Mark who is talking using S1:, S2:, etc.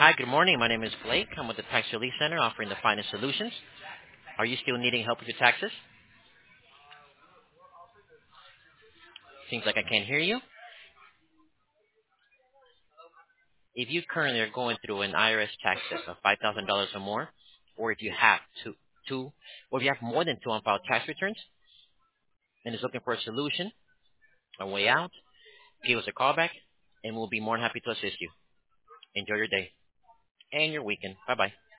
S1: Hi, good morning. My name is Blake. I'm with the Tax Relief Center offering the finest solutions. Are you still needing help with your taxes? Seems like I can't hear you. If you currently are going through an IRS tax test of $5,000 or more, or if you have or if you have more than two unfiled tax returns and is looking for a solution, a way out, give us a call back, and we'll be more than happy to assist you. Enjoy your day and your weekend. Bye-bye.